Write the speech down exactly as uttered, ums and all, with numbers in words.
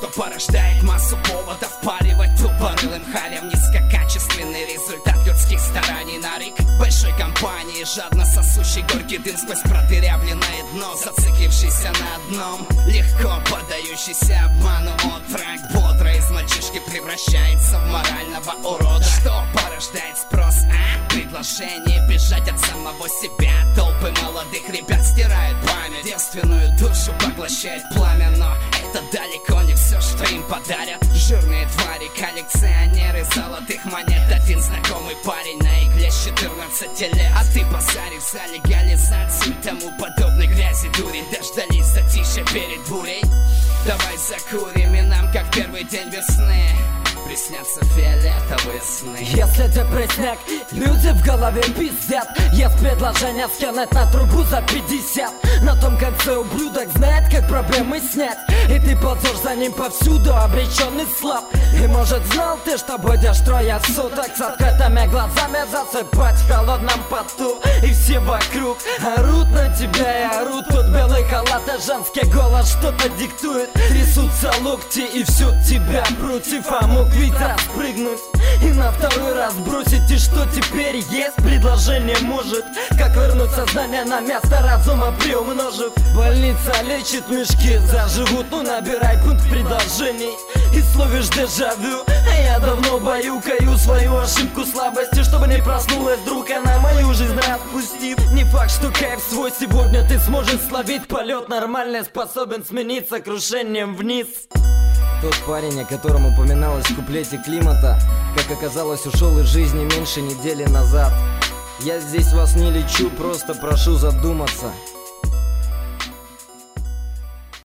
что порождает массу поводов паривать тупорылым харям. Низкокачественный результат людских стараний на рык большой компании, жадно сосущий горький дым сквозь продырявленное дно, зациклившийся на одном, легко поддающийся обману. Отрок бодро из мальчишки превращается в морального урода. Что порождает спрос, а? Предложение бежать от самого себя. Толпы молодых ребят стирают память, девственную душу поглощает пламя. Но это далеко не все, что им подарят жирные твари, коллекционеры золотых монет. Один знакомый парень на игле с четырнадцати лет, а ты базаришь за легализацию тому подобной грязи дури. Дождались затишья перед бурей, давай закурим, и нам, как первый день весны, приснятся фиолетовые сны. Если депрессняк, люди в голове пиздят. Есть предложение скинуть на трубу за пятьдесят. На том конце ублюдок знает, как проблемы снять, и ты ползешь за ним повсюду, обреченный слаб. И может знал ты, что будешь трое суток с открытыми глазами засыпать в холодном поту. И все вокруг орут на тебя и орут. Тут белый халат и женский голос что-то диктует. Трясутся локти и все тебя против, а мог ведь распрыгнуть и на второй раз бросить. И что теперь есть предложение может, как вернуть сознание на место разума приумножив. Больница лечит, мешки заживут. Ну набирай пункт предложений и словишь дежавю. А я давно баюкаю свою ошибку слабости, чтобы не проснулась вдруг она мою жизнь распустив. Не факт, что кайф свой сегодня ты сможешь словить. Полет нормальный способен смениться крушением вниз. Тот парень, о котором упоминалось в куплете Климата, как оказалось, ушел из жизни меньше недели назад. Я здесь вас не лечу, просто прошу задуматься.